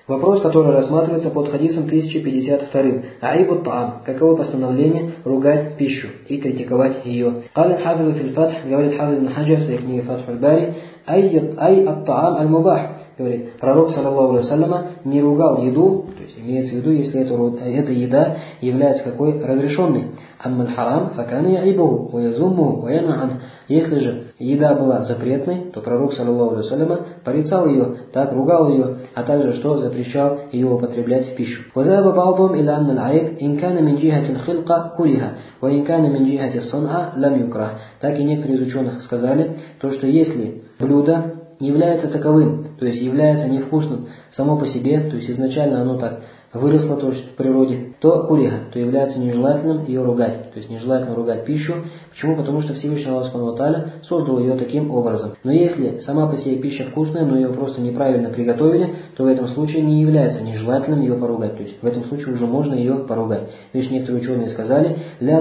Вопрос, который рассматривается под хадисом 1052. Аибу таам. Каково постановление ругать пищу и критиковать ее? Калин хафизу филь фатх, говорит хафиз ибн Хаджар в своей книге Фатхуль Бари, ай ат-таам аль-мубах. Говорит, пророк, саллаллаху алейхи вассаляма, не ругал еду, то есть имеется в виду, если эта еда является какой разрешенной. Аммаль харам, факана яибуху, ваязуммуху, ваяна. Если же еда была запретной, то пророк, саллаллаху алейхи вассаляма, порицал ее, так ругал ее, а также что запрещал ее употреблять в пищу. وذهب بعضهم إلى أن العيب إن كان من جهة الخلقة كره وإن كان من جهة الصنعة لم يكره. Так и некоторые из ученых сказали, то, что если блюдо является таковым, то есть является невкусным само по себе, то есть изначально оно так выросло, то есть в природе, то куриха, то является нежелательным ее ругать, то есть нежелательно ругать пищу. Почему? Потому что Всевышний Аллах Субхану ва Тааля создал ее таким образом. Но если сама по себе пища вкусная, но ее просто неправильно приготовили, то в этом случае не является нежелательным ее поругать. То есть в этом случае уже можно ее поругать. Лишь некоторые ученые сказали,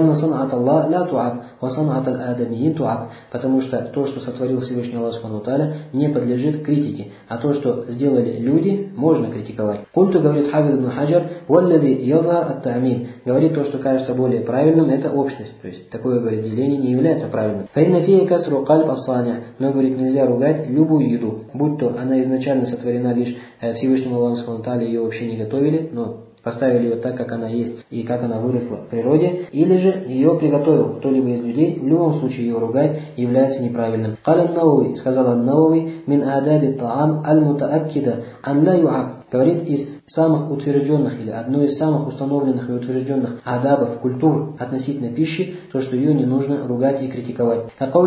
потому что то, что сотворил Всевышний Аллах Субхану ва Тааля, не подлежит критике, а то, что сделали люди, можно критиковать. Культу, говорит хафиз ибн Хаджар, говорит то, что кажется более правильным, это общность. То есть такое, говорит, деление не является правильным. Но, говорит, нельзя ругать любую еду, будь то она изначально сотворена лишь Всевышним Аллахом Субхану ва Тааля, ее вообще не готовили, но поставили ее так, как она есть и как она выросла в природе, или же ее приготовил кто-либо из людей, в любом случае ее ругать является неправильным. Сказал ан-Навави, мин адаби таам аль-мутааккида ан ла юаб. Говорит, из самых утвержденных или одной из самых установленных и утвержденных адабов, культур относительно пищи, то, что ее не нужно ругать и критиковать.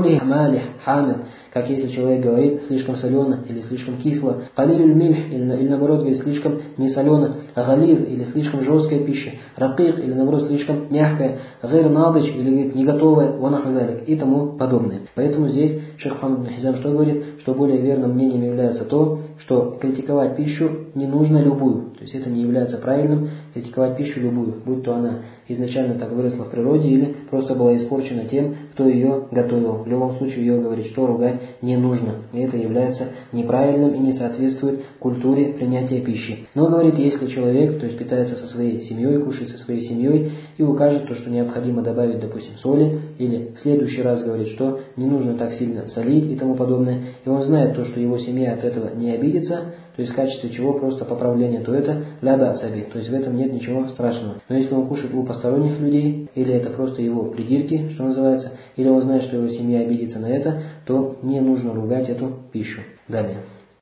Как если человек говорит слишком солено или слишком кисло, калилюль мильх, или наоборот говорит слишком не солено, гализ или слишком жесткая пища, ракик или наоборот слишком мягкая, гайр надыч или говорит не готовая, ванахузалик и тому подобное. Поэтому здесь шейх Мухаммад ибн Хизам что говорит, что более верным мнением является то, что критиковать пищу не нужно любую, то есть это не является правильным, критиковать пищу любую, будь то она изначально так выросла в природе или просто была испорчена тем, кто ее готовил. В любом случае ее, говорит, что ругать не нужно. И это является неправильным и не соответствует культуре принятия пищи. Но, говорит, если человек, то есть питается со своей семьей, кушает со своей семьей и укажет то, что необходимо добавить, допустим, соли, или в следующий раз говорит, что не нужно так сильно солить и тому подобное, и он знает то, что его семья от этого не обидится, то есть в качестве чего просто поправление, то это ляба асаби, то есть в этом нет ничего страшного. Но если он кушает у посторонних людей, или это просто его придирки, что называется, или он знает, что его семья обидится на это, то не нужно ругать эту пищу. Далее.